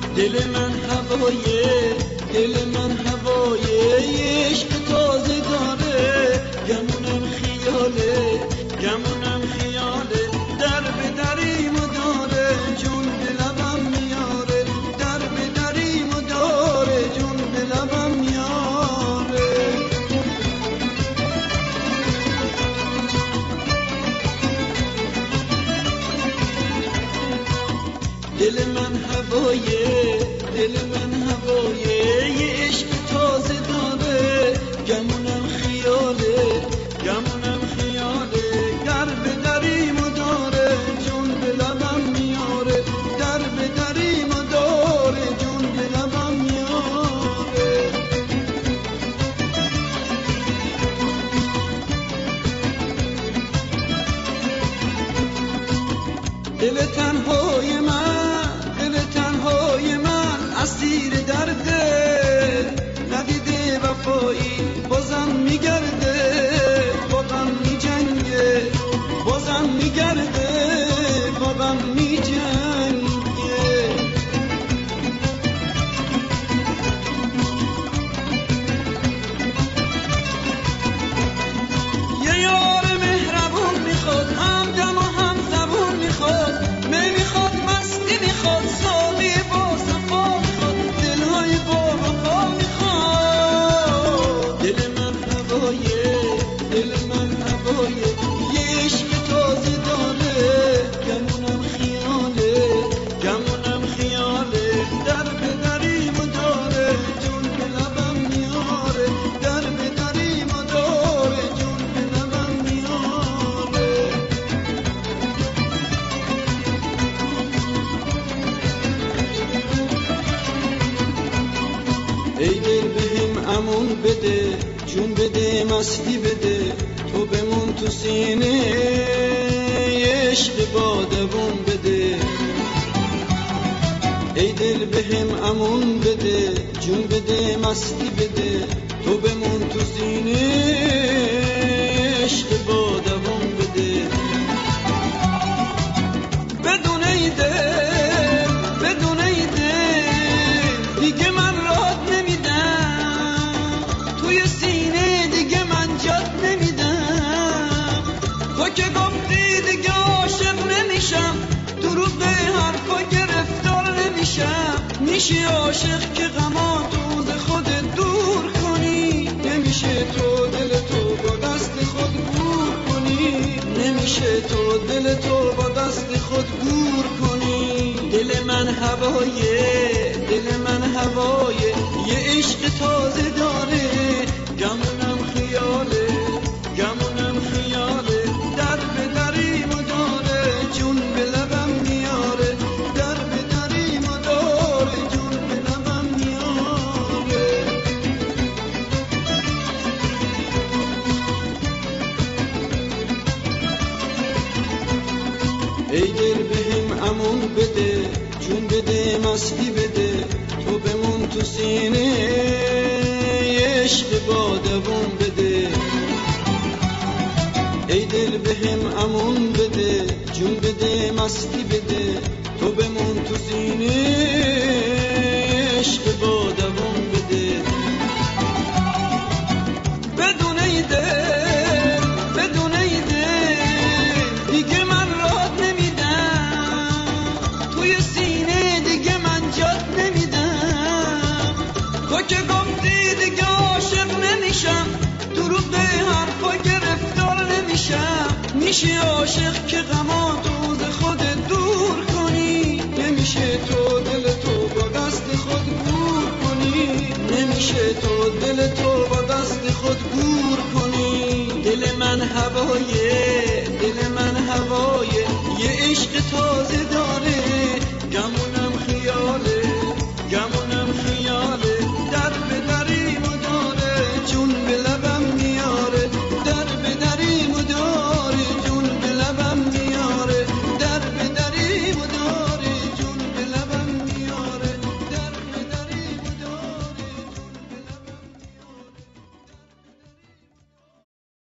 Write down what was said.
دل من هوایه، دل من هوایه، یه عشق تازه داره. گمونم خیاله، گمونم خیاله، در به دریم و داره، جون به لبم میاره، در به دریم و داره، جون به لبم میاره. دل من هوایه، دل من هوایه، یه عشق تازه داره. گمونم خیاله، گمونم خیاله، در به دریم و داره، جون به لبم میاره، در به دریم و داره، جون به لبم میاره. دل تنهای من، دل تنهای من اسیر درده، ندیده وفایی بازم میگرده، بازم میجنگه، بازم میگرده، بازم میجنگه. یه یار مهربون میخواد، همدم و هم زبون میخواد، نمیخواد مستی میخواد، ساقی با صفا میخواد، دلهای با وفا میخواد. دل من هوایه، دل من هوایه، یه عشق تازه داره. گمونم خیاله، گمونم خیاله، در به دریم و داره، جون به لبم میاره، در به دریم و داره، جون به لبم میاره. ای دل بهم امون بده، جون بده، مستی بده، تو بمون تو سینه، عشق بادبون بده. ای دل بهم امون بده، جون بده، مستی بده، تو بمون تو سینه، عشق بادبون بده. بدون ای دل، بدون ای دل، دیگه من رات نمیدم، توی سینه دیگه من جات نمیدم. تو که گفتی دیگه عاشق نمیشم، دروغ حرفا گرفتار نمیشم. میشی عاشق که غماتو ز خودت دور کنی، نمیشه تو دل تو با دست خود گور کنی، نمیشه تو دل تو با دست خود گور کنی. دل من هوایه، دل من هوایه، یه عشق تازه داره. گمونم خیاله، گمونم خیاله، در به دریم و داره، جون به لبم میاره، در به دریم و داره، جون به لبم میاره. ای دل بهم امون بده، جون بده، مستی بده، تو بمون تو سینه، عشق بادبون بده. ای دل بهم امون بده، جون بده، مستی بده، تو بمون تو سینه، عشق بادبون بده. بدون ای دل، بدون ای دل، دیگه من رات نمیدم، توی سینه دیگه من جات نمیدم. تو که گفتی دیگه عاشق نمیشم، دروغ حرفا گرفتار نمیشم. میشی عاشق که غماتو ز خودت دور کنی، نمیشه تو دل تو با دست خود گور کنی، نمیشه تو دل تو با دست خود گور کنی. دل من هوایه، دل من هوایه، یه عشق تازه داره.